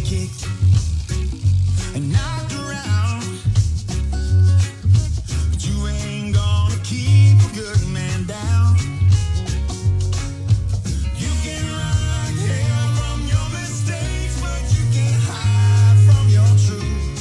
kicked and knocked around, but you ain't gonna keep a good man down. You can run like hell from your mistakes, but you can't hide from your truth.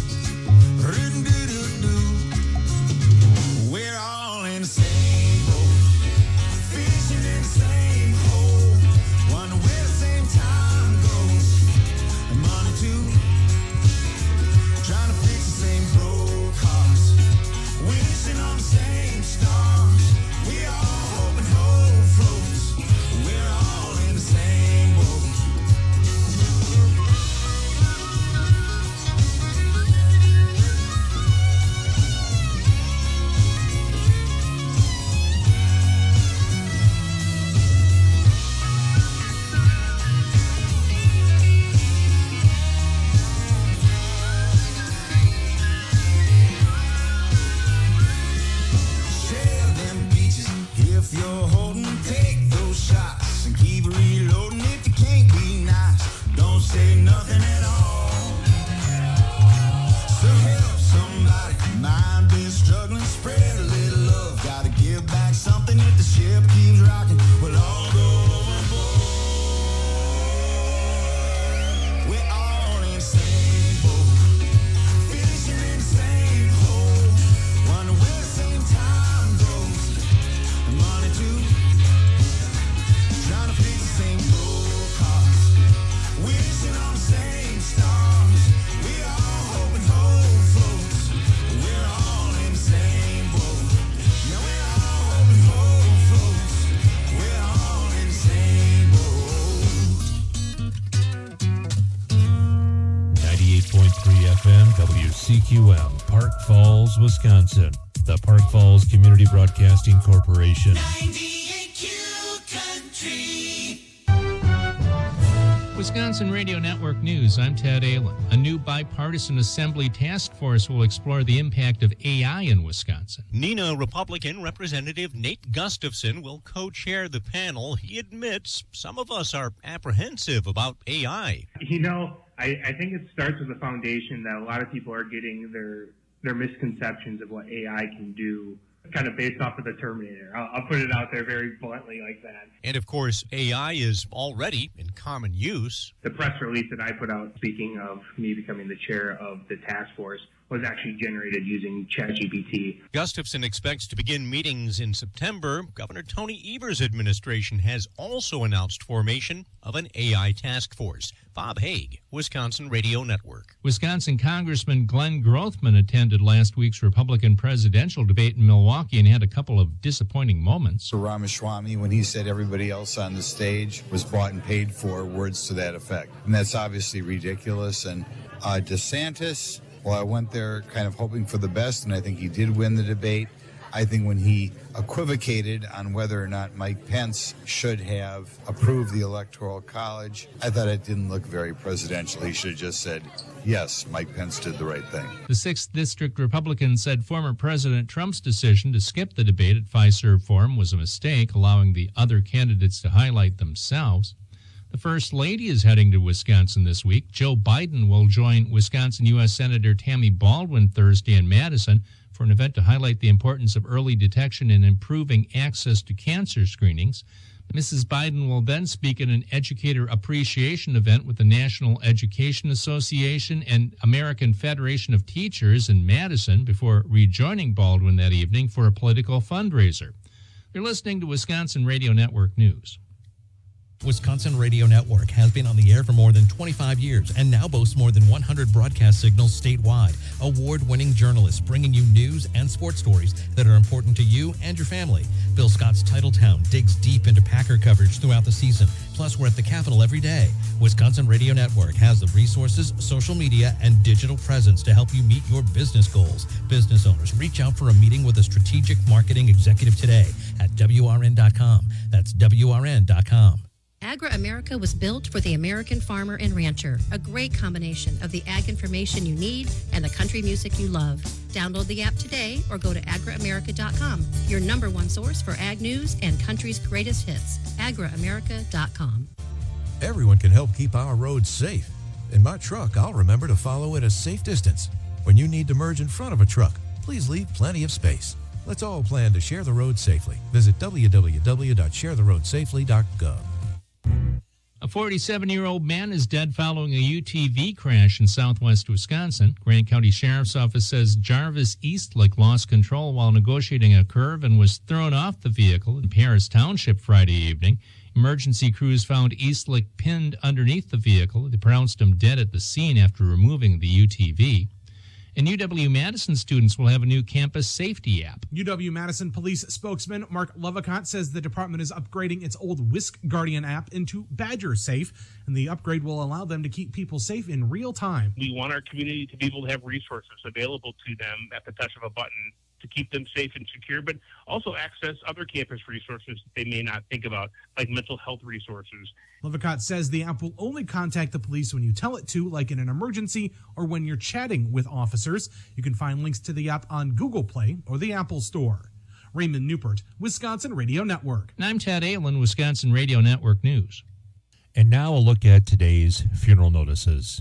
We're all in the same boat, fishing in the same hole, wonder where the same time goes, and money too, trying to fix the same broke hearts, wishing on the same stars. We all hoping hope floats, we're all in the same boat. Share them beaches if you're holding, take those shots and keep reloading. If you can't be nice, don't say nothing at all. So help somebody, mind been struggling, spread a little love. Gotta give back something if the ship keeps rocking. We'll all go overboard. We're all in the same boat, fishing in the same hole, wonder where the same time goes, and money too, trying to fix the same broke hearts, wishing on the same stars. We all hoping hope floats, we're all in the same boat. Yeah, we're all hoping hope floats, we're all in the same boat. 98.3 FM WCQM, Park Falls, Wisconsin. The Park Falls Community Broadcasting Corporation. 98Q Country. Wisconsin Radio Network News, I'm Ted Allen. A new bipartisan assembly task force will explore the impact of AI in Wisconsin. Neenah Republican Representative Nate Gustafson will co-chair the panel. He admits some of us are apprehensive about AI. You know, I think it starts with the foundation that a lot of people are getting their misconceptions of what AI can do, kind of based off of the Terminator. I'll put it out there very bluntly like that. And of course, AI is already in common use. The press release that I put out, speaking of me becoming the chair of the task force, was actually generated using ChatGPT. Gustafson expects to begin meetings in September. Governor Tony Evers' administration has also announced formation of an AI task force. Bob Haig, Wisconsin Radio Network. Wisconsin Congressman Glenn Grothman attended last week's Republican presidential debate in Milwaukee and had a couple of disappointing moments. For Ramaswamy, when he said everybody else on the stage was bought and paid for, words to that effect. And that's obviously ridiculous. And DeSantis, well, I went there kind of hoping for the best, and I think he did win the debate. I think when he equivocated on whether or not Mike Pence should have approved the Electoral College, I thought it didn't look very presidential. He should have just said, yes, Mike Pence did the right thing. The 6th District Republican said former President Trump's decision to skip the debate at Fiserv Forum was a mistake, allowing the other candidates to highlight themselves. The First Lady is heading to Wisconsin this week. Joe Biden will join Wisconsin U.S. Senator Tammy Baldwin Thursday in Madison for an event to highlight the importance of early detection and improving access to cancer screenings. Mrs. Biden will then speak at an educator appreciation event with the National Education Association and American Federation of Teachers in Madison before rejoining Baldwin that evening for a political fundraiser. You're listening to Wisconsin Radio Network News. Wisconsin Radio Network has been on the air for more than 25 years and now boasts more than 100 broadcast signals statewide. Award-winning journalists bringing you news and sports stories that are important to you and your family. Bill Scott's Titletown digs deep into Packer coverage throughout the season. Plus, we're at the Capitol every day. Wisconsin Radio Network has the resources, social media, and digital presence to help you meet your business goals. Business owners, reach out for a meeting with a strategic marketing executive today at WRN.com. That's WRN.com. Agra America was built for the American farmer and rancher. A great combination of the ag information you need and the country music you love. Download the app today or go to agraamerica.com, your number one source for ag news and country's greatest hits. agraamerica.com. Everyone can help keep our roads safe. In my truck, I'll remember to follow at a safe distance. When you need to merge in front of a truck, please leave plenty of space. Let's all plan to share the road safely. Visit www.sharetheroadsafely.gov. A 47-year-old man is dead following a UTV crash in southwest Wisconsin. Grant County Sheriff's Office says Jarvis Eastlick lost control while negotiating a curve and was thrown off the vehicle in Paris Township Friday evening. Emergency crews found Eastlick pinned underneath the vehicle. They pronounced him dead at the scene after removing the UTV. And UW-Madison students will have a new campus safety app. UW-Madison police spokesman Mark Lovicott says the department is upgrading its old Whisk Guardian app into Badger Safe, and the upgrade will allow them to keep people safe in real time. We want our community to be able to have resources available to them at the touch of a button to keep them safe and secure, but also access other campus resources that they may not think about, like mental health resources. Lovicott says the app will only contact the police when you tell it to, like in an emergency or when you're chatting with officers. You can find links to the app on Google Play or the Apple Store. Raymond Newport, Wisconsin Radio Network. And I'm Ted Aylin, Wisconsin Radio Network News. And now a look at today's funeral notices.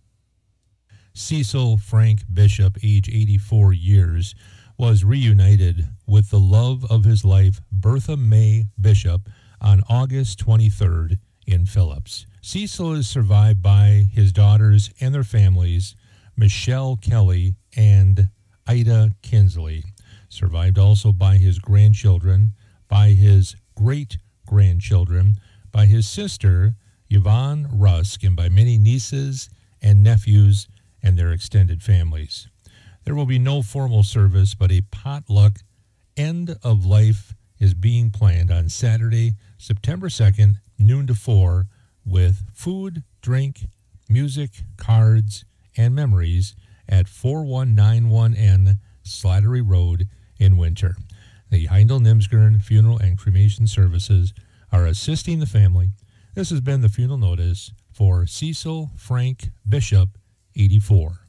Cecil Frank Bishop, age 84 years, was reunited with the love of his life, Bertha May Bishop, on August 23rd in Phillips. Cecil is survived by his daughters and their families, Michelle Kelly and Ida Kinsley. Survived also by his grandchildren, by his great-grandchildren, by his sister, Yvonne Rusk, and by many nieces and nephews and their extended families. There will be no formal service, but a potluck end of life is being planned on Saturday, September 2nd, noon to 4, with food, drink, music, cards, and memories at 4191N Slattery Road in Winter. The Heindel-Nimsgren Funeral and Cremation Services are assisting the family. This has been the funeral notice for Cecil Frank Bishop, 84.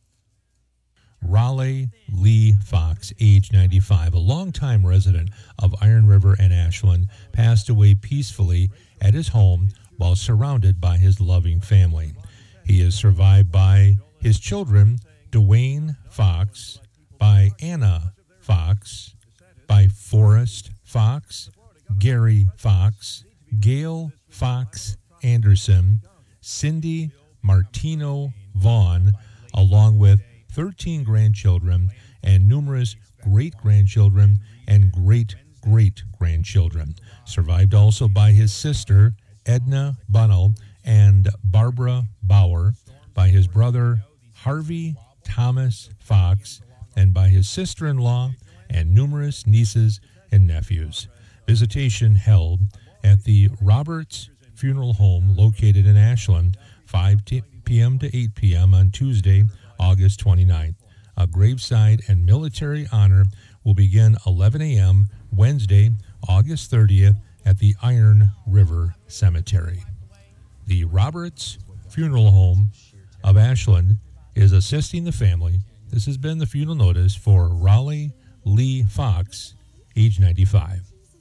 Raleigh Lee Fox, age 95, a longtime resident of Iron River and Ashland, passed away peacefully at his home while surrounded by his loving family. He is survived by his children, Dwayne Fox, by Anna Fox, by Forrest Fox, Gary Fox, Gail Fox Anderson, Cindy Martino Vaughn, along with 13 grandchildren and numerous great-grandchildren and great-great-grandchildren. Survived also by his sister, Edna Bunnell and Barbara Bauer, by his brother, Harvey Thomas Fox, and by his sister-in-law and numerous nieces and nephews. Visitation held at the Roberts Funeral Home located in Ashland, 5 p.m. to 8 p.m. on Tuesday, August 29th. A graveside and military honor will begin 11 a.m. Wednesday, August 30th at the Iron River Cemetery. The Roberts Funeral Home of Ashland is assisting the family. This has been the funeral notice for Raleigh Lee Fox, age 95.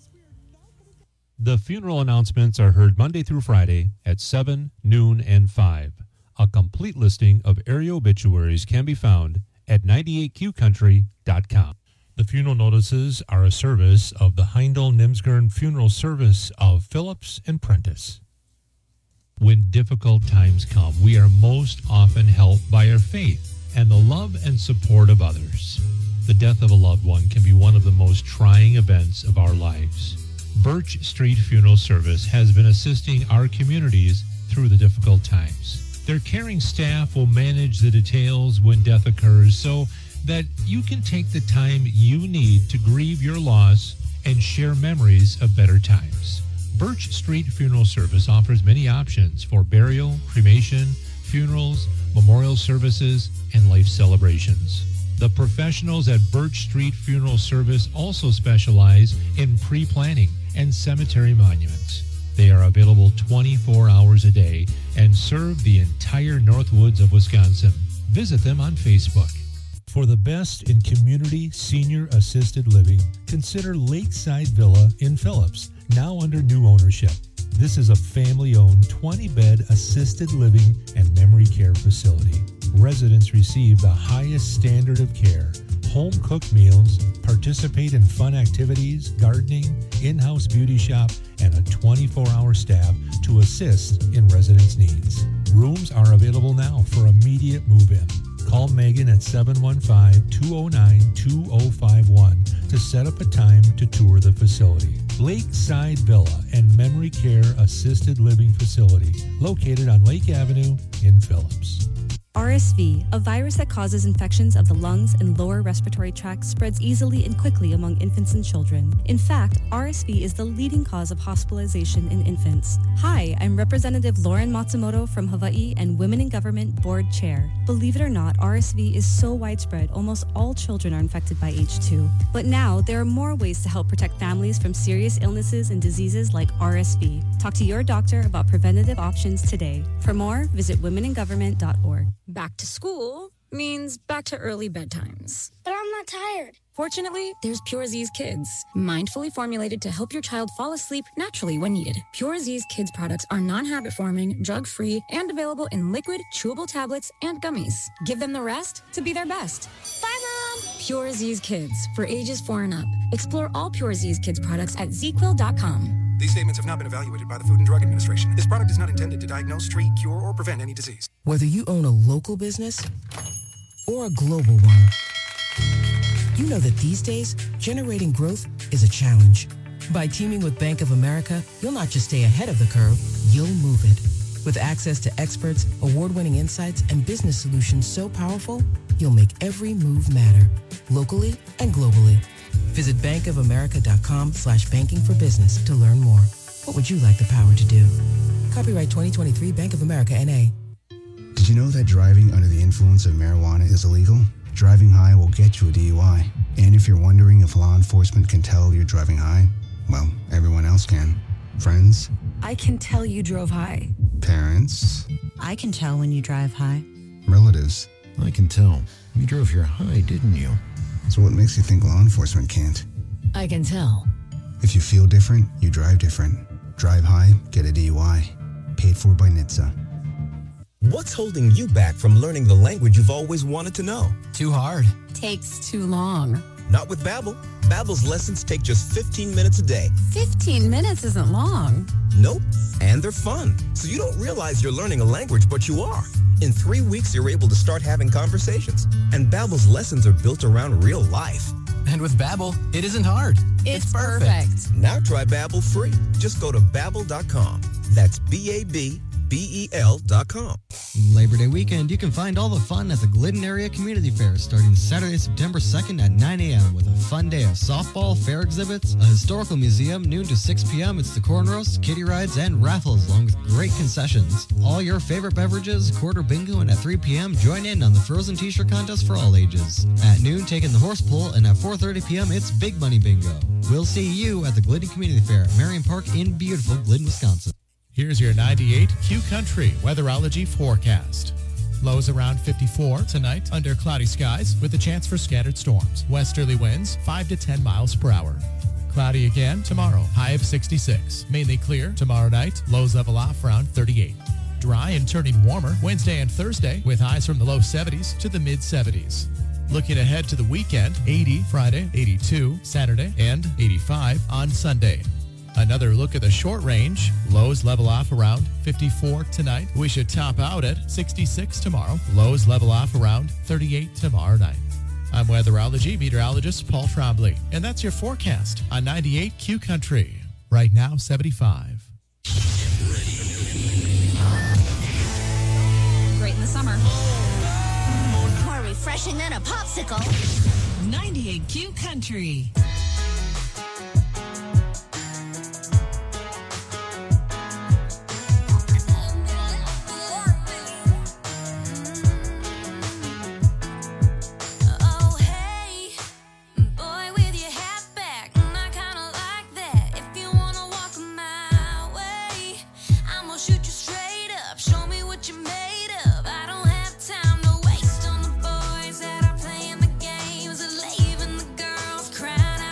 The funeral announcements are heard Monday through Friday at 7, noon, and 5. A complete listing of area obituaries can be found at 98qcountry.com. The funeral notices are a service of the Heindel-Nimsgren Funeral Service of Phillips and Prentice. When difficult times come, we are most often helped by our faith and the love and support of others. The death of a loved one can be one of the most trying events of our lives. Birch Street Funeral Service has been assisting our communities through the difficult times. Their caring staff will manage the details when death occurs so that you can take the time you need to grieve your loss and share memories of better times. Birch Street Funeral Service offers many options for burial, cremation, funerals, memorial services, and life celebrations. The professionals at Birch Street Funeral Service also specialize in pre-planning and cemetery monuments. They are available 24 hours a day and serve the entire Northwoods of Wisconsin. Visit them on Facebook. For the best in community senior assisted living, consider Lakeside Villa in Phillips, now under new ownership. This is a family-owned 20-bed assisted living and memory care facility. Residents receive the highest standard of care, home-cooked meals, participate in fun activities, gardening, in-house beauty shop, and a 24-hour staff to assist in residents' needs. Rooms are available now for immediate move-in. Call Megan at 715-209-2051 to set up a time to tour the facility. Lakeside Villa and Memory Care Assisted Living Facility, located on Lake Avenue in Phillips. RSV, a virus that causes infections of the lungs and lower respiratory tract, spreads easily and quickly among infants and children. In fact, RSV is the leading cause of hospitalization in infants. Hi, I'm Representative Lauren Matsumoto from Hawaii and Women in Government Board Chair. Believe it or not, RSV is so widespread, almost all children are infected by age 2. But now, there are more ways to help protect families from serious illnesses and diseases like RSV. Talk to your doctor about preventative options today. For more, visit womeningovernment.org. Back to school means back to early bedtimes. But I'm not tired. Fortunately, there's Pure Z's Kids, mindfully formulated to help your child fall asleep naturally when needed. Pure Z's Kids products are non-habit forming, drug-free, and available in liquid, chewable tablets and gummies. Give them the rest to be their best. Bye, Mom. Pure Z's Kids for ages 4 and up. Explore all Pure Z's Kids products at ZQuil.com. These statements have not been evaluated by the Food and Drug Administration. This product is not intended to diagnose, treat, cure, or prevent any disease. Whether you own a local business or a global one, you know that these days, generating growth is a challenge. By teaming with Bank of America, you'll not just stay ahead of the curve, you'll move it. With access to experts, award-winning insights, and business solutions so powerful, you'll make every move matter, locally and globally. Visit bankofamerica.com/banking for business to learn more. What would you like the power to do? Copyright 2023 Bank of America, N.A. Did you know that driving under the influence of marijuana is illegal? Driving high will get you a DUI. And if you're wondering if law enforcement can tell you're driving high, well, everyone else can. Friends? I can tell you drove high. Parents? I can tell when you drive high. Relatives? I can tell. You drove your high, didn't you? So what makes you think law enforcement can't? I can tell. If you feel different, you drive different. Drive high, get a DUI. Paid for by NHTSA. What's holding you back from learning the language you've always wanted to know? Too hard. Takes too long. Not with Babbel. Babbel's lessons take just 15 minutes a day. 15 minutes isn't long. Nope. And they're fun. So you don't realize you're learning a language, but you are. In 3 weeks, you're able to start having conversations. And Babbel's lessons are built around real life. And with Babbel, it isn't hard. It's perfect. Now try Babbel free. Just go to Babbel.com. That's BABBEL.com. Labor Day weekend, you can find all the fun at the Glidden Area Community Fair starting Saturday, September 2nd at 9 a.m. with a fun day of softball, fair exhibits, a historical museum, noon to 6 p.m. It's the corn roast, kiddie rides, and raffles along with great concessions. All your favorite beverages, quarter bingo, and at 3 p.m. join in on the frozen t-shirt contest for all ages. At noon, take in the horse pull, and at 4:30 p.m. it's Big Money Bingo. We'll see you at the Glidden Community Fair at Marion Park in beautiful Glidden, Wisconsin. Here's your 98 Q Country weatherology forecast. Lows around 54 tonight under cloudy skies with a chance for scattered storms. Westerly winds 5 to 10 miles per hour. Cloudy again tomorrow, high of 66. Mainly clear tomorrow night, lows level off around 38. Dry and turning warmer Wednesday and Thursday with highs from the low 70s to the mid 70s. Looking ahead to the weekend, 80 Friday, 82 Saturday, and 85 on Sunday. Another look at the short range. Lows level off around 54 tonight. We should top out at 66 tomorrow. Lows level off around 38 tomorrow night. I'm weatherology meteorologist Paul Trombley, and that's your forecast on 98 Q Country. Right now, 75. Great in the summer. More refreshing than a popsicle. 98 Q Country. Crying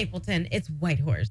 Stapleton, it's Whitehorse.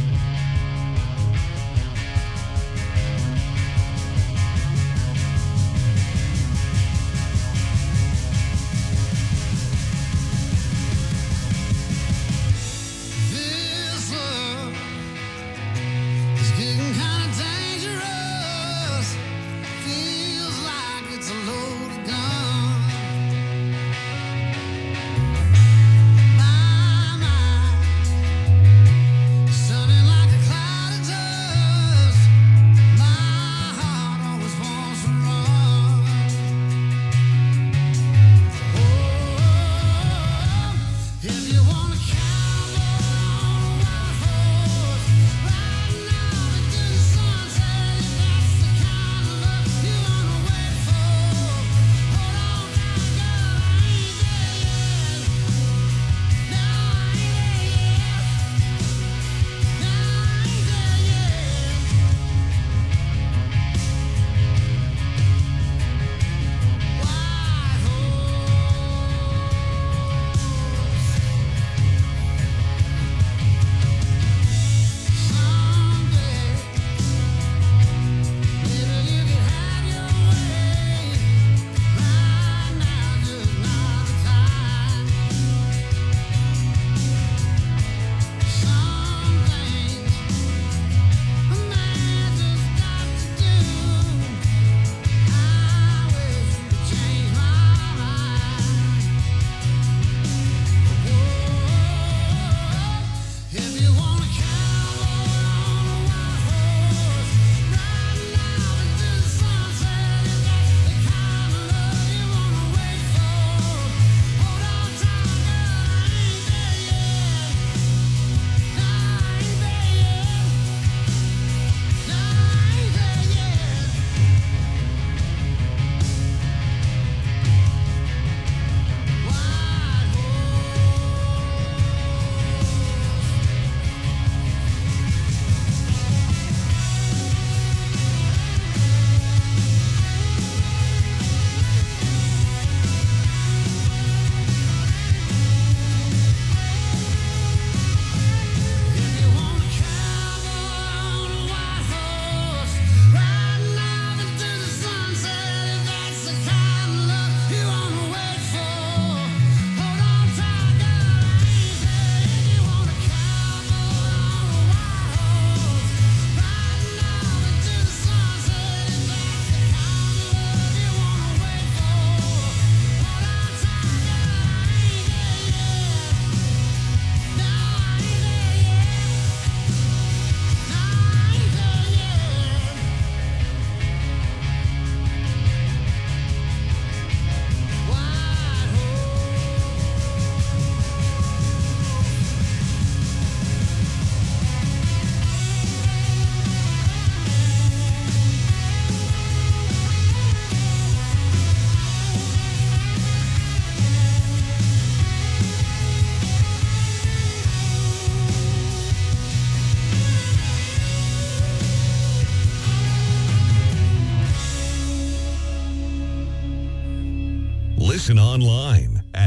Listen online at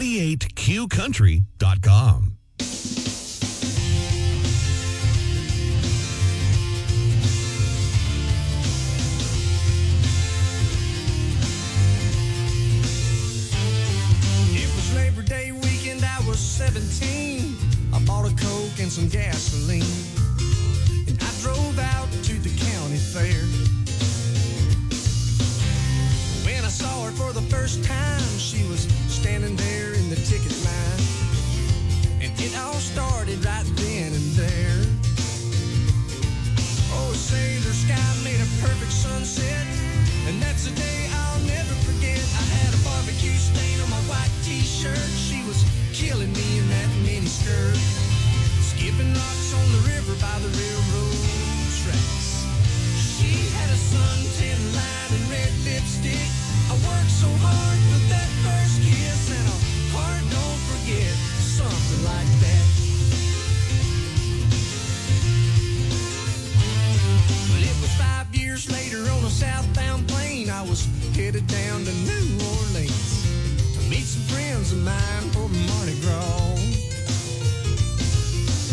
98qcountry.com. It was Labor Day weekend, I was 17. I bought a Coke and some gasoline, and I drove out to the county fair. When I saw her for the first time, she was standing there in the ticket line, and it all started right then and there. Oh, sailor sky made a perfect sunset, and that's a day I'll never forget. I had a barbecue stain on my white t-shirt. She was killing me in that mini skirt, skipping rocks on the river by the railroad tracks. She had a suntan line and red lipstick. I worked so hard for that first kiss, and a heart don't forget, something like that. But it was 5 years later on a southbound plane. I was headed down to New Orleans to meet some friends of mine for Mardi Gras.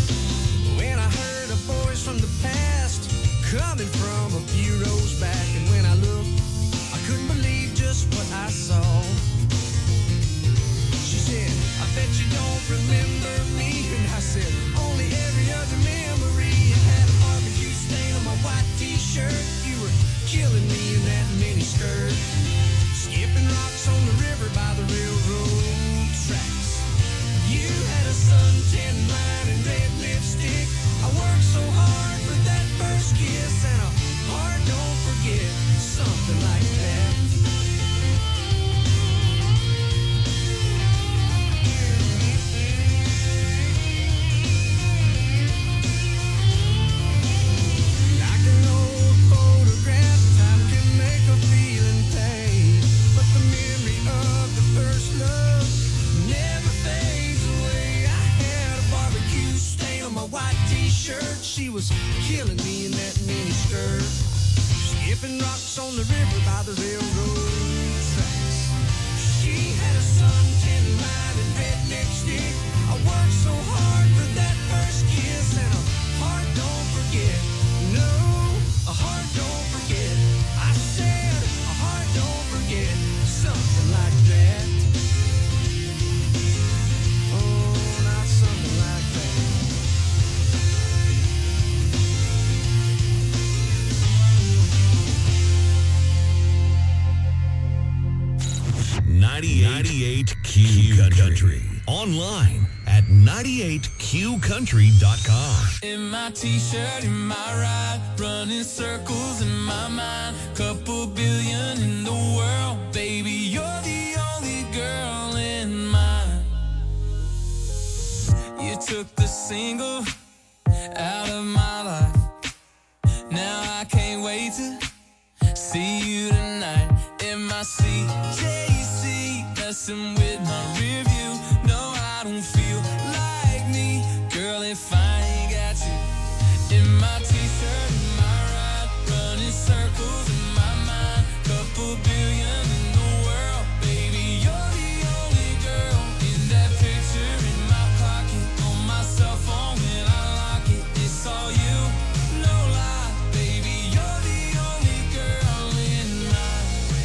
was killing me in that mini skirt. Skipping rocks on the river by the railroad tracks. She had a son, 10 riding redneck stick. I worked so hard for that first kiss, and a heart don't forget. No, a heart don't forget. I said a heart don't forget. Something like that. Oh, not something like that. 98 Q Country. Online at 98QCountry.com. In my t-shirt, in my ride, running circles in my mind. Couple billion in the world, baby, you're the only girl in mine. You took the single out of my life. Now I can't wait to see you tonight. In my CJC, messing with my rear view. No, I don't feel like me, girl, if I ain't got you. In my t-shirt, in my ride, running circles in my mind. Couple billion in the world, baby, you're the only girl. In that picture in my pocket, on my cell phone when I lock it, it's all you, no lie, baby, you're the only girl in mine.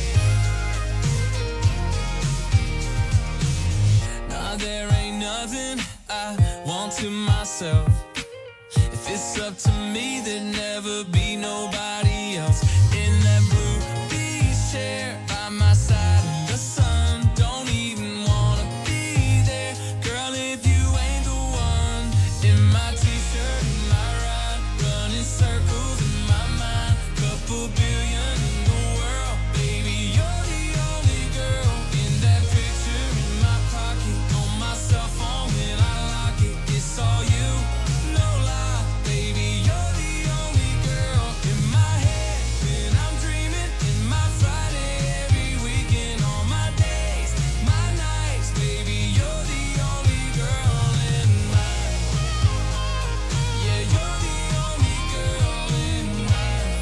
Nah, there ain't nothing I want to myself. If it's up to me, there'd never be nobody else. In that blue beach chair by my side in the sun, don't even wanna be there, girl, if you ain't the one. In my t-shirt, in my ride, running circles in my mind. Couple billion in the world, baby, you're the only girl. In that picture in my pocket, on my cell phone when I lock it, it's all you, no lie, baby, you're the only girl. In my head when I'm dreaming, in my Friday every weekend, on my days, my nights, baby, you're the only girl in mine. Yeah, you're the only girl in mine.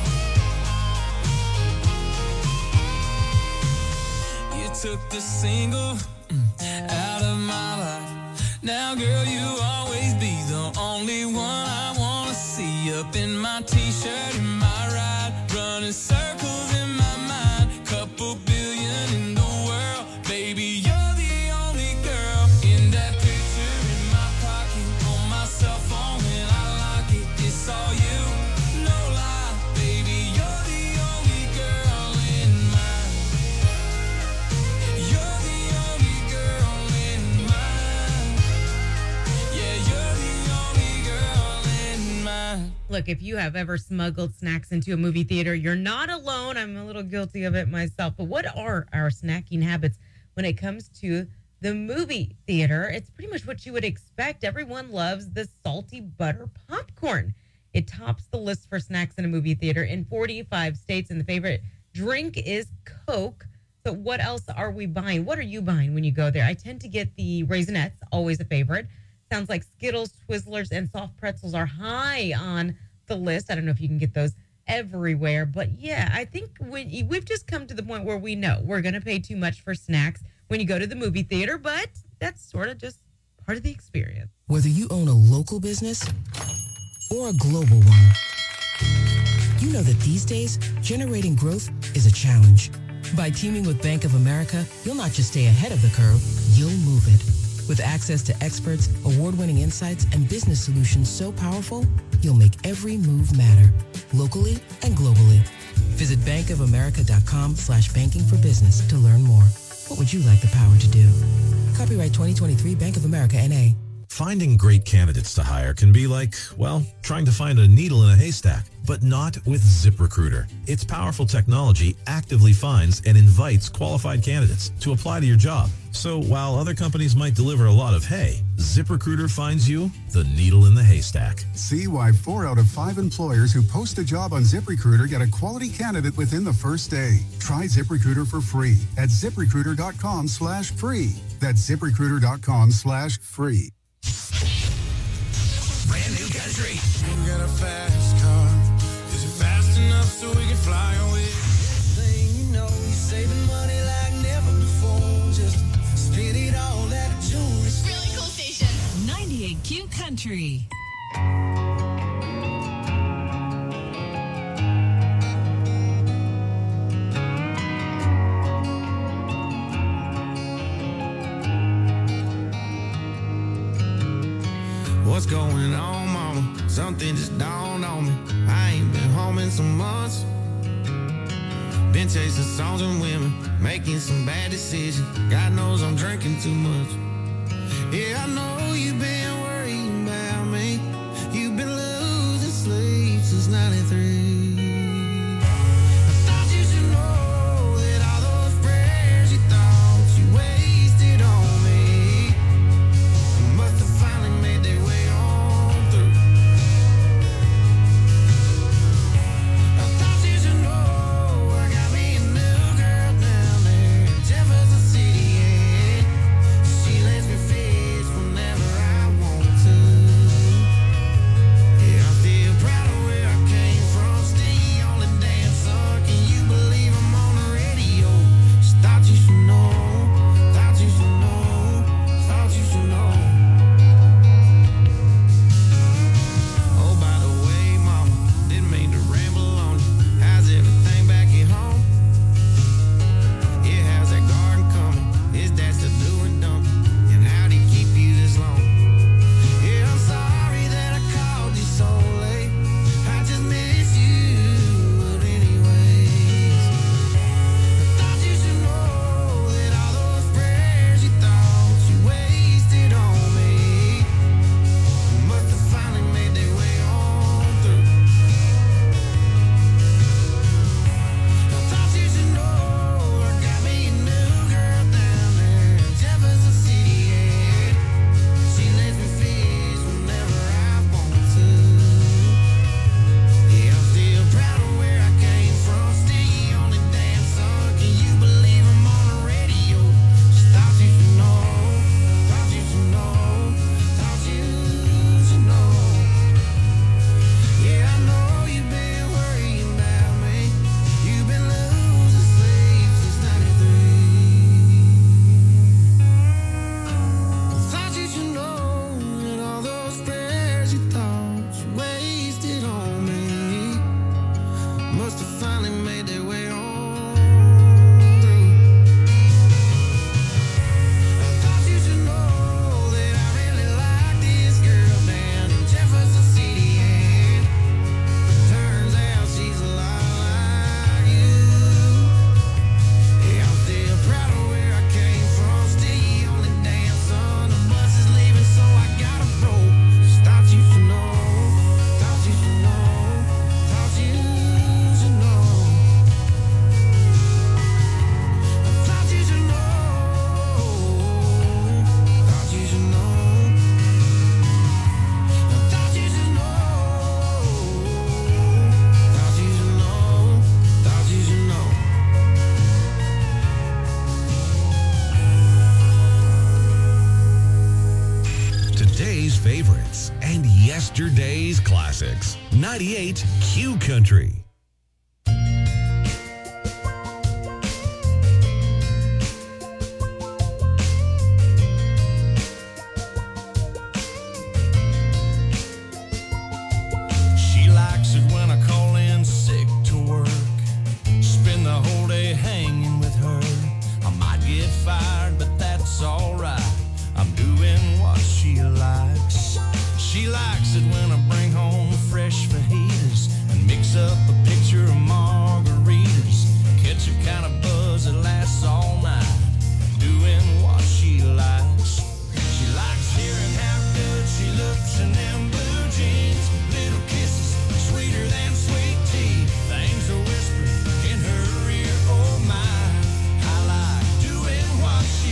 You took the single out of my life. Now, girl, you always be the only one I wanna see. Up in my t-shirt, in my ride, running circles in my mind. Couple billion in the world, baby, you're the only girl. In that picture in my pocket, on my cell phone when I lock it, it's all you, no lie, baby, you're the only girl in mine. You're the only girl in mine. Yeah, you're the only girl in mine. Look, if you have ever smuggled snacks into a movie theater, you're not alone. I'm a little guilty of it myself. But what are our snacking habits when it comes to the movie theater? It's pretty much what you would expect. Everyone loves the salty butter popcorn. It tops the list for snacks in a movie theater in 45 states, and the favorite drink is Coke. So what else are we buying? What are you buying when you go there? I tend to get the Raisinets, always a favorite. Sounds like Skittles, Twizzlers, and soft pretzels are high on the list. I don't know if you can get those everywhere, but yeah, I think we've just come to the point where we know we're going to pay too much for snacks when you go to the movie theater, but that's sort of just part of the experience. Whether you own a local business or a global one, you know that these days, generating growth is a challenge. By teaming with Bank of America, you'll not just stay ahead of the curve, you'll move it. With access to experts, award-winning insights, and business solutions so powerful, you'll make every move matter, locally and globally. Visit bankofamerica.com/banking for business to learn more. What would you like the power to do? Copyright 2023 Bank of America, N.A. Finding great candidates to hire can be like, well, trying to find a needle in a haystack, but not with ZipRecruiter. Its powerful technology actively finds and invites qualified candidates to apply to your job. So while other companies might deliver a lot of hay, ZipRecruiter finds you the needle in the haystack. See why 4 out of 5 employers who post a job on ZipRecruiter get a quality candidate within the first day. Try ZipRecruiter for free at ZipRecruiter.com/free. That's ZipRecruiter.com/free. Brand new Country. You got a fast car. Is it fast enough so we can fly away? Thing you know, you're saving money like never before. Just spend it all at a jewelry store. Really cool station. 98Q Country. What's going on, mama? Something just dawned on me. I ain't been home in some months. Been chasing songs and women, making some bad decisions. God knows I'm drinking too much. Yeah, I know you've been worrying about me. You've been losing sleep since 93. Favorites and yesterday's classics. 98 Q Country. She likes it when I call in sick to work. Spend the whole day hanging with her. I might get fired, but that's alright. I'm doing what she likes. She likes it when I bring home fresh fajitas and mix up a picture of margaritas. Catch a kind of buzz that lasts all night. Doing what she likes. She likes hearing how good she looks in them blue jeans. Little kisses, sweeter than sweet tea. Things are whispered in her ear, oh my. I like doing what she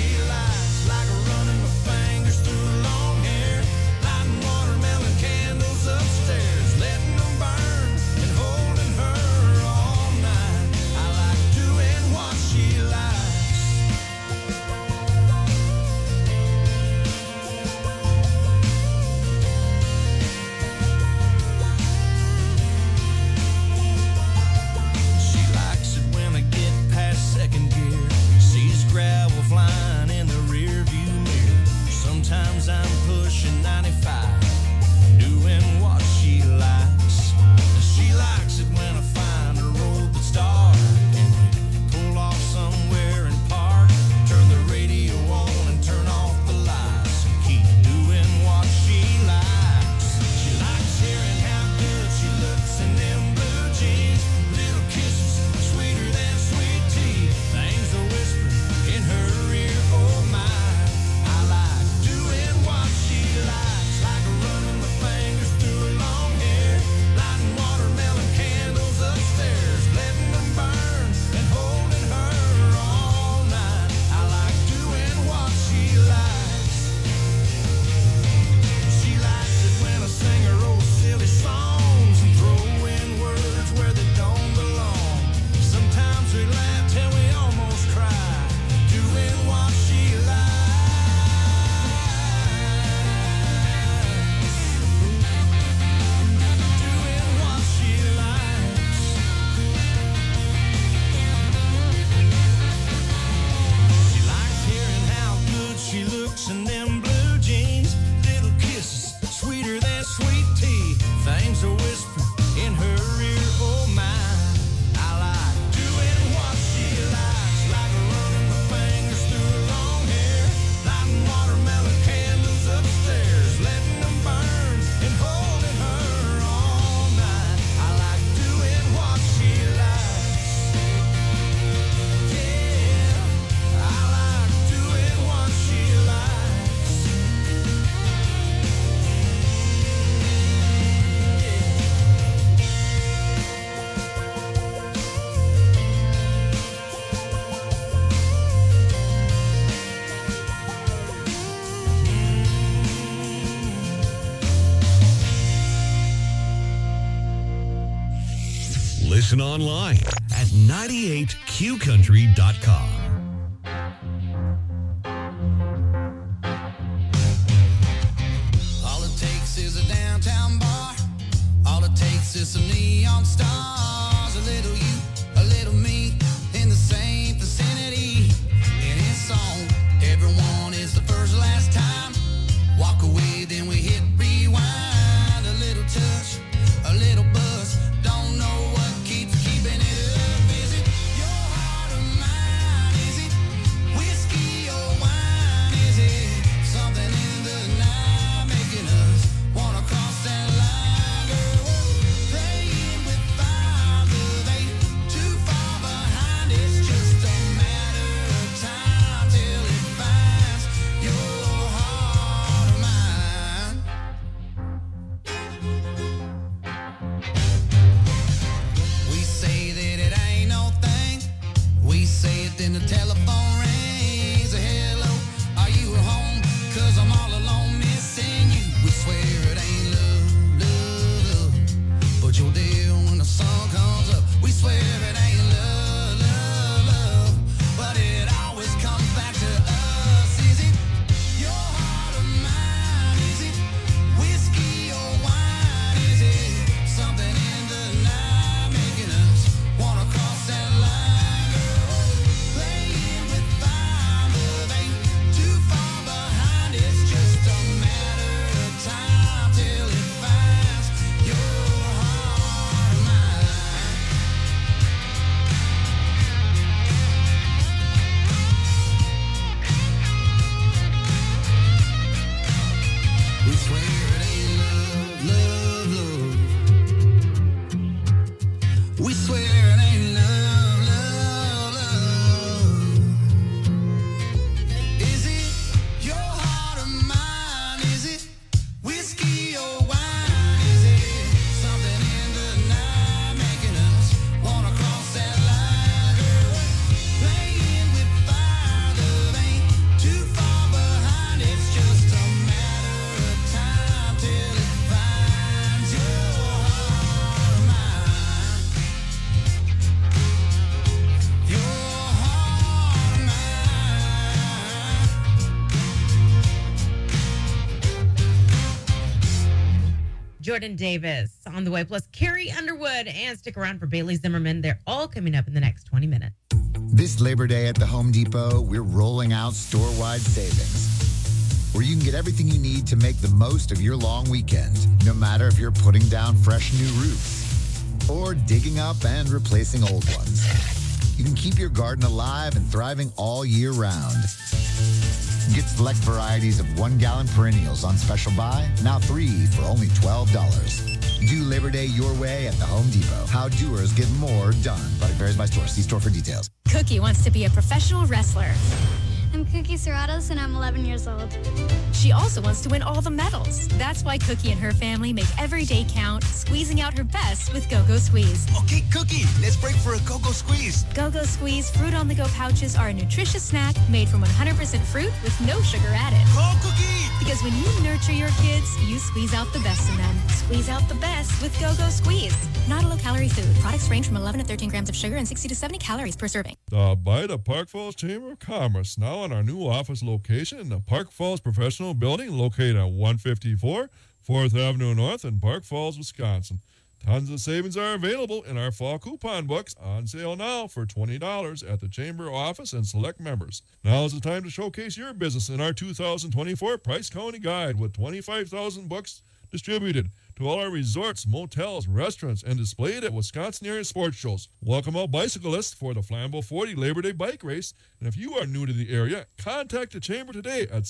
Sometimes I'm pushing 95, doing what she likes. She likes it when I find a road that's dark and we pull off somewhere and park. Turn the radio on and turn off the lights and keep doing what she likes. She likes hearing how good she looks in them blue jeans. Little kisses sweeter than sweet tea. Things are whispering in her ear, oh my. I like doing what she likes, like running my fingers through her long hair, lighting watermelon candles upstairs, letting them burn and holding her all night. I like doing what she likes. She likes it when I sing her old silly songs and throw in words where they don't belong. Sometimes we laugh till we almost cry, doing what she likes. Doing what she likes. She likes hearing how good she looks in them blue jeans. Little kisses sweeter than sweet tea. Things are whispering in her ear, oh my. I like doing what she likes, like running my fingers through her long hair, lighting watermelon candles upstairs, letting them burn and holding her all night. I like doing what she likes. Yeah, I like doing what she likes. Listen online at 98qcountry.com. All it takes is a downtown bar. All it takes is some neon stars. A little you, a little me, in the same vicinity. And it's on. Everyone is the first last time. Walk away, then we hit rewind. A little touch, a little buzz. Don't know what keeps keeping it up. Is it your heart or mine? Is it whiskey or wine? Is it something in the night making us wanna cross that line? Girl, we're playing with fire, but they too far behind. It's just a matter of time till it finds your heart or mine. We say that it ain't no thing. We say it, then the telephone rings. Hello, are you at home? 'Cause I'm all alone missing you. We swear it ain't love, love, love, but you're there when the sun comes up. We swear it ain't love, love, love, but it always comes back to us. Is it your heart or mine? Is it whiskey or wine? Is it something in the night making us wanna cross that line? Girl, playing with fire, but ain't too far behind. It's just a matter of time till it finds your heart or mine. We swear it ain't love, love, love. We swear it ain't love, love, love. Is it your heart or mine? Is it whiskey or wine? Is it something in the night making us wanna cross that line? Girl, playing with fire, love ain't too far behind. It's just a matter of time till it finds your heart or mine. Your heart or mine. Jordan Davis on the way, plus Carrie Underwood, and stick around for Bailey Zimmerman. They're all coming up in the next 20 minutes. This Labor Day at the Home Depot, we're rolling out store-wide savings. where you can get everything you need to make the most of your long weekend, no matter if you're putting down fresh new roofs or digging up and replacing old ones. You can keep your garden alive and thriving all year round. Get select varieties of 1-gallon perennials on special buy, now 3 for only $12. Do Labor Day your way at the Home Depot. How doers get more done. Product varies by store. See store for details. Cookie wants to be a professional wrestler. I'm Cookie Serratos, and I'm 11 years old. She also wants to win all the medals. That's why Cookie and her family make every day count, squeezing out her best with Go-Go Squeeze. Okay, Cookie, let's break for a Go-Go Squeeze. Go-Go Squeeze Fruit on the Go pouches are a nutritious snack made from 100% fruit with no sugar added. Go, Cookie! Because when you nurture your kids, you squeeze out the best in them. Squeeze out the best with Go-Go Squeeze. Not a low-calorie food. Products range from 11 to 13 grams of sugar and 60 to 70 calories per serving. Stop by the Park Falls Chamber of Commerce, now in our new office location in the Park Falls Professional Building, located at 154 4th Avenue North in Park Falls, Wisconsin. Tons of savings are available in our fall coupon books, on sale now for $20 at the Chamber office and select members. Now is the time to showcase your business in our 2024 Price County Guide with 25,000 books distributed to all our resorts, motels, restaurants, and displayed at Wisconsin area sports shows. Welcome all bicyclists for the Flambeau 40 Labor Day bike race. And if you are new to the area, contact the Chamber today at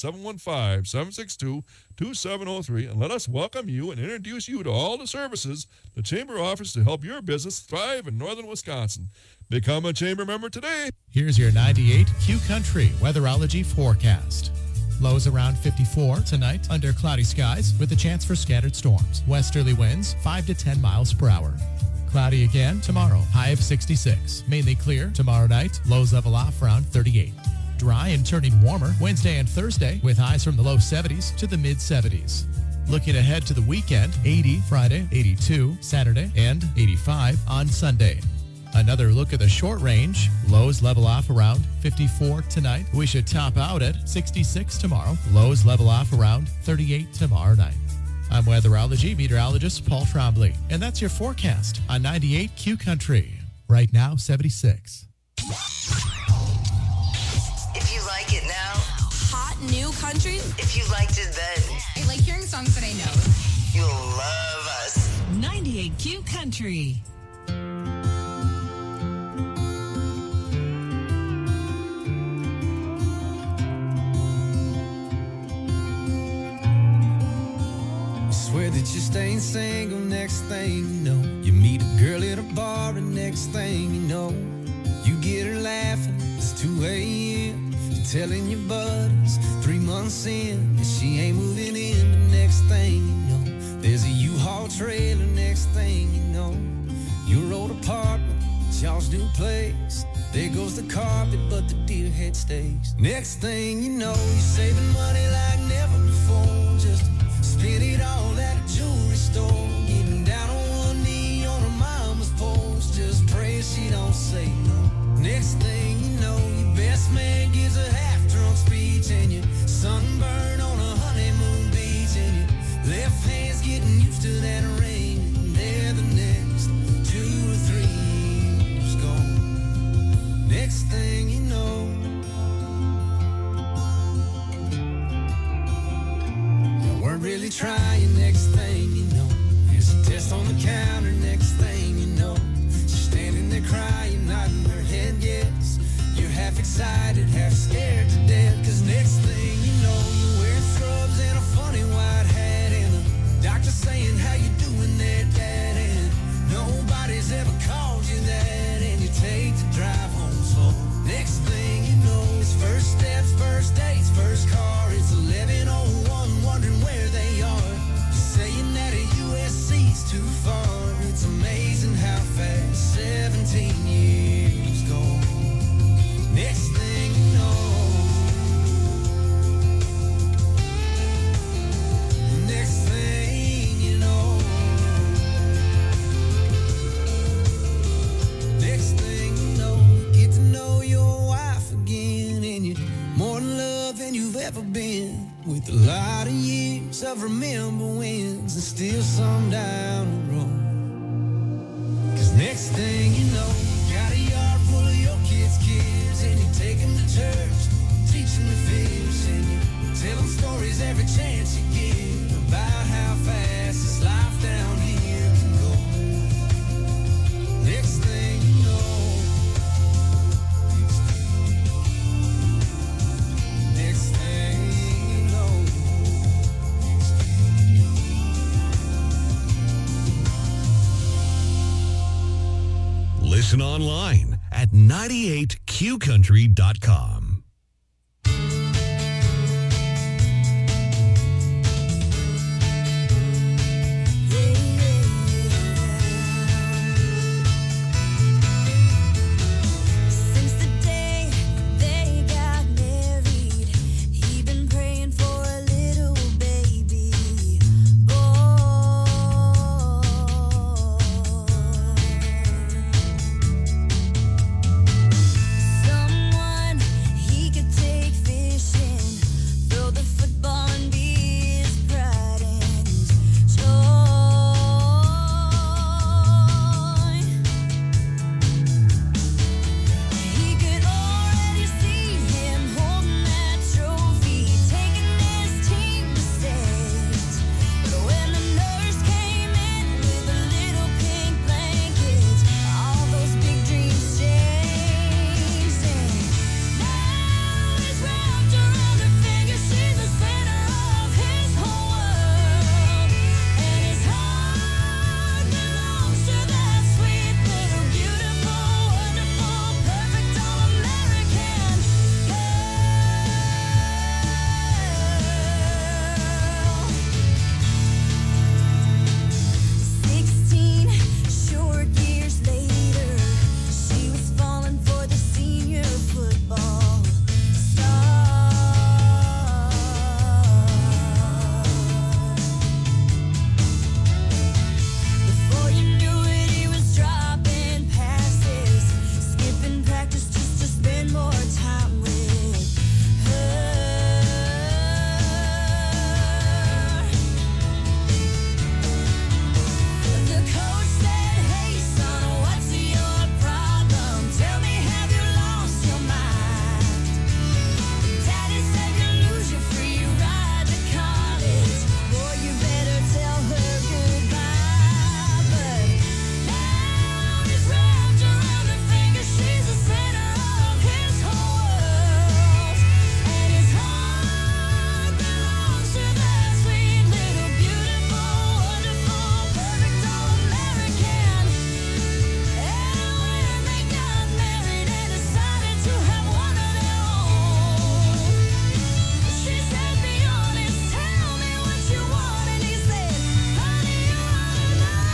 715-762-2703 and let us welcome you and introduce you to all the services the Chamber offers to help your business thrive in northern Wisconsin. Become a Chamber member today. Here's your 98 Q Country weatherology forecast. Lows around 54 tonight under cloudy skies with a chance for scattered storms. Westerly winds 5 to 10 miles per hour. Cloudy again tomorrow, high of 66. Mainly clear tomorrow night, lows level off around 38. Dry and turning warmer Wednesday and Thursday with highs from the low 70s to the mid 70s. Looking ahead to the weekend, 80 Friday, 82 Saturday, and 85 on Sunday. Another look at the short range. Lows level off around 54 tonight. We should top out at 66 tomorrow. Lows level off around 38 tomorrow night. I'm weatherology meteorologist Paul Trombley, and that's your forecast on 98 Q Country. Right now, 76. If you like it now. Hot new country. If you liked it then. I like hearing songs that I know. You'll love us. 98 Q Country. Swear that you're staying single, next thing you know, you meet a girl at a bar, and next thing you know, you get her laughing, it's 2 a.m., you're telling your buddies 3 months in, and she ain't moving in, but next thing you know, there's a U-Haul trailer, next thing you know, your old apartment, it's y'all's new place, there goes the carpet, but the deer head stays, next thing you know, you're saving money like never before, just spend it all at a jewelry store. Getting down on one knee on her mama's porch. Just pray she don't say no. Next thing you know, your best man gives a half-drunk speech, and you're sunburned on a honeymoon beach, and your left hand's getting used to that ring. And there the next 2 or 3 years gone. Next thing you know, weren't really trying, next thing you know, there's a test on the counter, next thing you know, she's standing there crying, nodding her head yes, you're half excited, half scared to death, cause next thing you know, you're wearing scrubs and a funny white hat, and the doctor saying, how you doing there, Dad, and nobody's ever called you that, and you take the drive home slow. Next thing you know, it's first steps, first dates, first car, it's 11:01, wondering where they are. You're saying that a USC's too far. It's amazing how fast 17 years go. Next thing you know, next thing you know, next thing you know, you get to know your wife again, and you're more in love than you've ever been. With a lot of years of remember wins and still some down the road. Cause next thing you know, you got a yard full of your kids' and you take them to church, teach them to fish, and you Tell them stories every chance you get about how fast this life down here can go. Next thing you know, next thing you know. Listen online at 98qcountry.com. Since the day they got married, he been praying for a little baby boy. Someone he could take fishing, throw the football and be his pride and joy. He could already see him holding that trophy, taking his team to state. But when the nurse came in with a little pink blanket, all those big dreams changed. And now he's wrapped around her finger. She's the center of his whole world, and his heart belongs to that sweet little beautiful, wonderful, perfect all-American girl. 16 short years later, she was falling for the senior football star. Before you knew it, he was dropping passes, skipping practice just to spend more time with her. The coach said, "Hey son, what's your problem? Tell me, have you lost your mind?" Daddy said, "You lose your free ride to college. Boy, you better tell her goodbye." But now he's wrapped around her finger. She's the center of his whole world, and his heart belongs to that sweet little beautiful, wonderful, perfect all-American. And when they got married and decided to have one of their own, she said, "Be honest, tell me what you want." And he said, "Honey, you oughta know.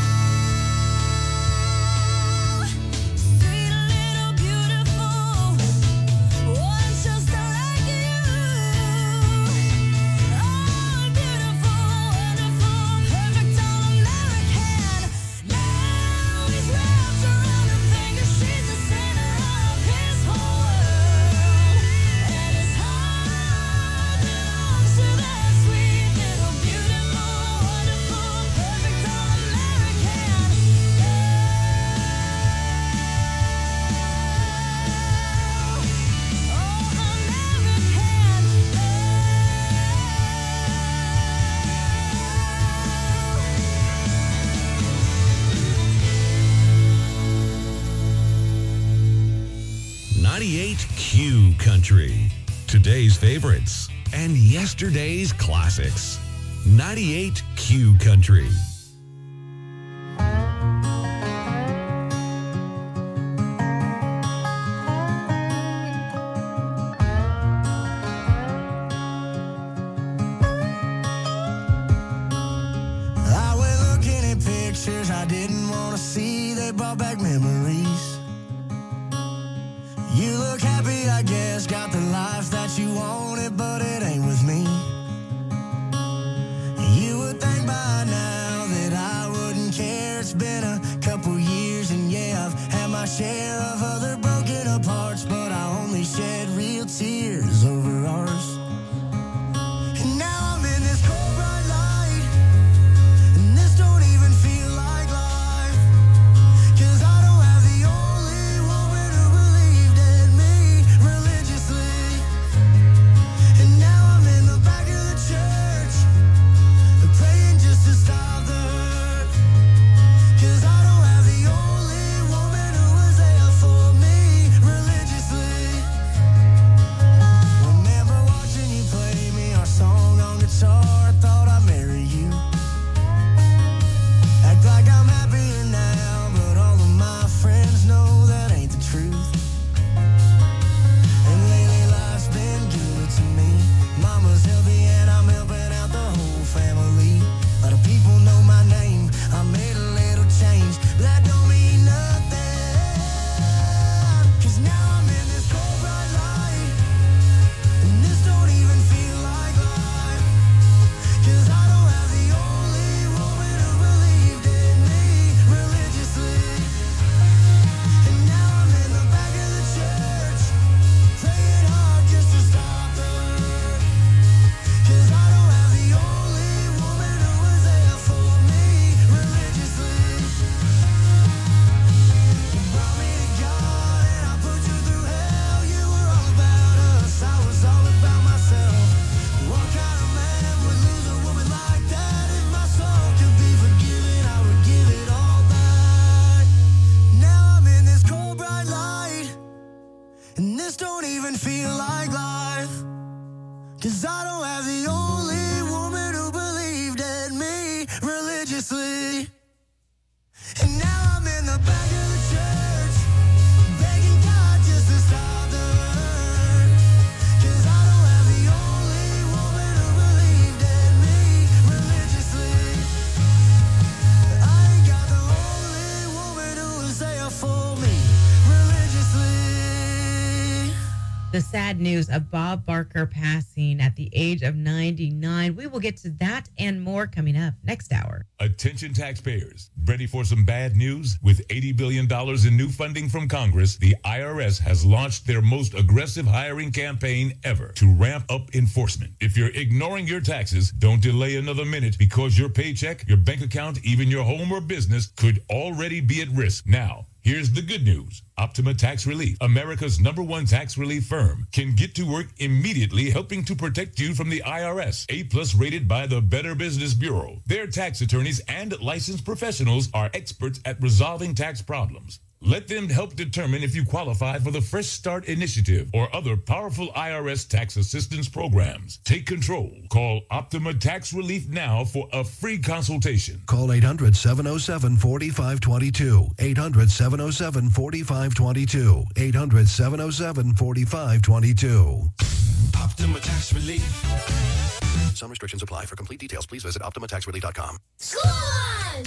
Sweet little beautiful, one just like you. Oh, beautiful, wonderful, perfect all-American." Now he's wrapped around her finger. She's the center of his whole world, and his heart belongs to that sweet little beautiful, wonderful, perfect all-American girl. 98Q Country. Today's favorites and yesterday's classics. 98Q Country. I went looking at pictures I didn't want to see. They brought back memories. You look happy, I guess. Got the life that you wanted, but it ain't with me. You would think by now that I wouldn't care. It's been a couple years, and yeah, I've had my share of other broken aparts, but I only shed real tears over ours. And now I'm in this cold bright light, and this don't even feel like life, 'cause I don't 'Cause I don't have the only woman who believed in me religiously. And now I'm in the back of the church, begging God just to stop the hurt. 'Cause I don't have the only woman who believed in me religiously. I ain't got the only woman who was there for me religiously. The sad news of Bob Barker passing at the age of 99. We will get to that and more coming up next hour. Attention taxpayers, ready for some bad news? With $80 billion in new funding from Congress, the IRS has launched their most aggressive hiring campaign ever to ramp up enforcement. If you're ignoring your taxes, don't delay another minute because your paycheck, your bank account, even your home or business could already be at risk. Now, here's the good news. Optima Tax Relief, America's #1 tax relief firm, can get to work immediately helping to protect you from the IRS. A+ rated by the Better Business Bureau. Their tax attorneys and licensed professionals are experts at resolving tax problems. Let them help determine if you qualify for the Fresh Start Initiative or other powerful IRS tax assistance programs. Take control. Call Optima Tax Relief now for a free consultation. Call 800-707-4522. 800-707-4522. 800-707-4522. Optima Tax Relief. Some restrictions apply. For complete details, please visit OptimaTaxRelief.com. School on!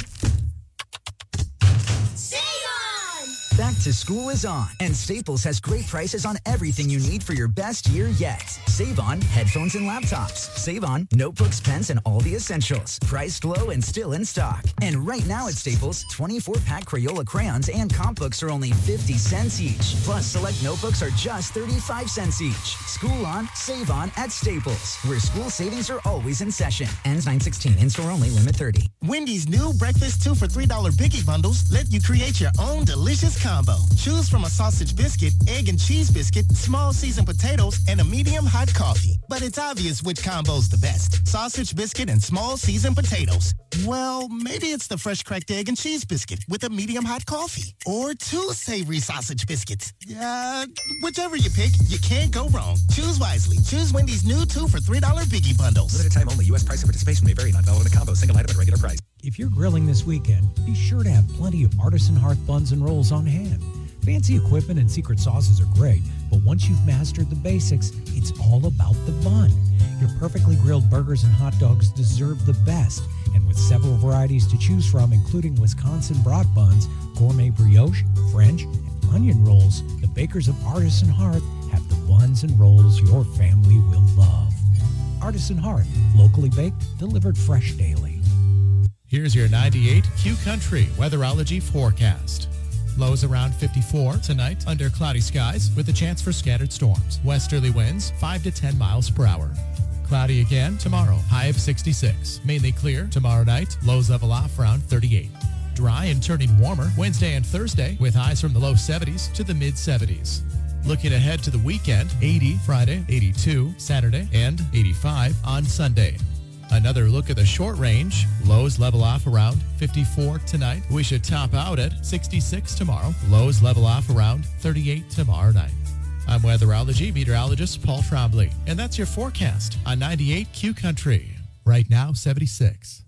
Sing on! Back to school is on, and Staples has great prices on everything you need for your best year yet. Save on headphones and laptops. Save on notebooks, pens, and all the essentials. Priced low and still in stock. And right now at Staples, 24-pack Crayola crayons and comp books are only 50 cents each. Plus, select notebooks are just 35 cents each. School on, save on at Staples, where school savings are always in session. Ends 9/16. In-store only. Limit 30. Wendy's new breakfast 2 for $3 Biggie Bundles let you create your own delicious combo. Choose from a sausage biscuit, egg and cheese biscuit, small seasoned potatoes, and a medium hot coffee. But it's obvious which combo's the best. Sausage biscuit and small seasoned potatoes. Well, maybe it's the fresh cracked egg and cheese biscuit with a medium hot coffee. Or 2 savory sausage biscuits. Whichever you pick, you can't go wrong. Choose wisely. Choose Wendy's new 2 for $3 Biggie Bundles. Limited time only. U.S. price and participation may vary. Not valid in a combo. Single item at regular price. If you're grilling this weekend, be sure to have plenty of Artisan Hearth buns and rolls on hand. Fancy equipment and secret sauces are great, but once you've mastered the basics, it's all about the bun. Your perfectly grilled burgers and hot dogs deserve the best. And with several varieties to choose from, including Wisconsin brat buns, gourmet brioche, French, and onion rolls, the bakers of Artisan Hearth have the buns and rolls your family will love. Artisan Hearth, locally baked, delivered fresh daily. Here's your 98 Q Country weatherology forecast. Lows around 54 tonight under cloudy skies with a chance for scattered storms. Westerly winds 5 to 10 miles per hour. Cloudy again tomorrow, high of 66. Mainly clear tomorrow night, lows level off around 38. Dry and turning warmer Wednesday and Thursday with highs from the low 70s to the mid 70s. Looking ahead to the weekend, 80 Friday, 82 Saturday, and 85 on Sunday. Another look at the short range. Lows level off around 54 tonight. We should top out at 66 tomorrow. Lows level off around 38 tomorrow night. I'm weatherology meteorologist Paul Trombley, and that's your forecast on 98 Q Country. Right now, 76.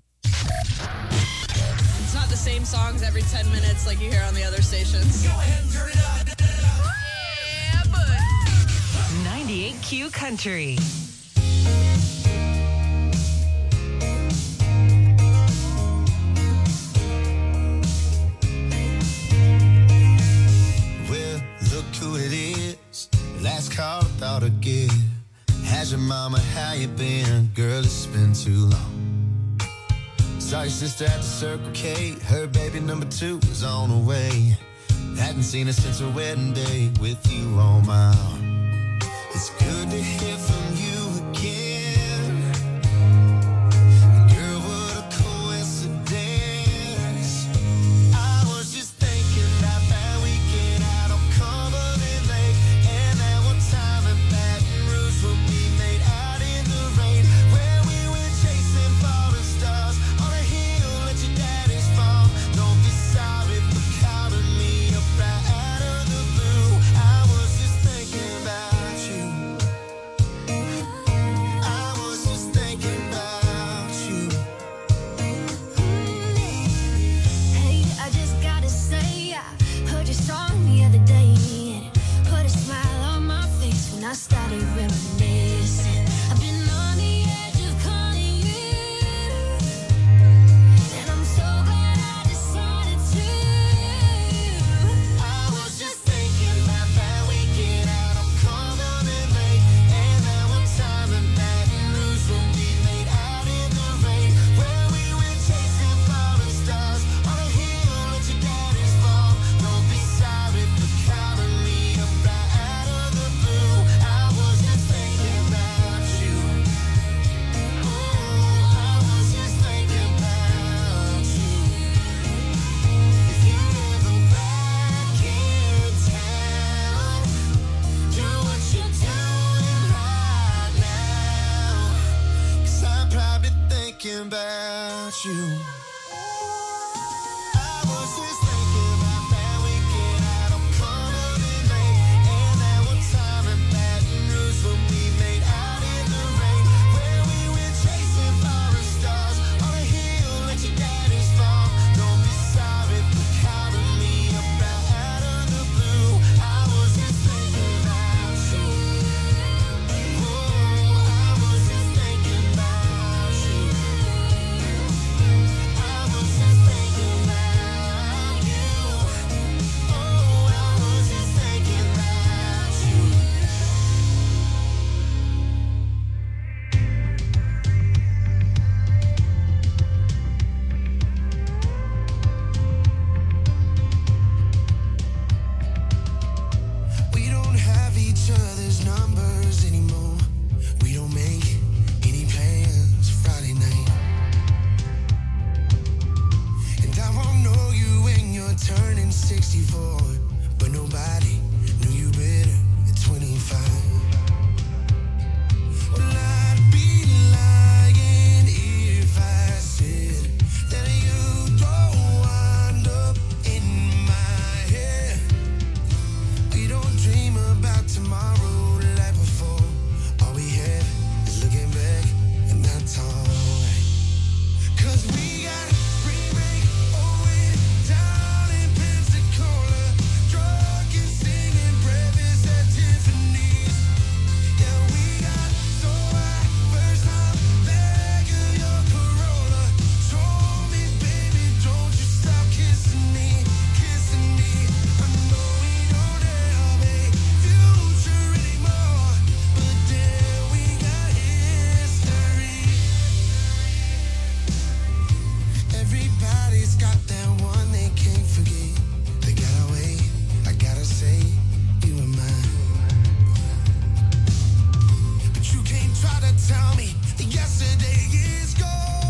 It's not the same songs every 10 minutes like you hear on the other stations. Go ahead and turn it up. Yeah, but 98 Q Country. Look who it is. Last call without a gift. How's your mama? How you been? Girl, it's been too long. Saw your sister at the Circle K. Her baby number 2 was on the way. Hadn't seen her since her wedding day with you on my arm. It's good to hear from you again. Girl, what a coincidence. I was just thinking about that weekend out on Cumberland Lake, and that one time in Baton Rouge when we made out in the rain, where we went chasing falling stars on a hill at your daddy's farm. Don't be sorry for calling me up right out of the blue. I was just thinking about you. thinking about you. I was just thinking about that weekend out on Cumberland Lake, and that one time in Baton Rouge when we made out in the rain, where we went chasing forest stars on a hill at your daddy's farm. Don't be sorry for calling me about out of the blue. I was just thinking about you. Oh, I was just thinking about you. I was just thinking about you. Oh, I was just thinking about you. We don't have each other's numbers anymore. We don't make any plans Friday night. And I won't know you when you're turning 64, but nobody knew you better at 25. Well, I'd be lying if I said that you don't wind up in my head. We don't dream about tomorrow like before. All we had is looking back, and that's alright. 'Cause we got spring break going down in Pensacola, drunk and singing breakfast at Tiffany's. Yeah, we got so high first time back of your Corolla. Told me, baby, don't you stop kissing me, kissing me. I know we don't have a future anymore, but damn, we got history. Everybody's got that one they can't forget. They gotta wait, I gotta say, you and mine. But you can't try to tell me that yesterday is gone.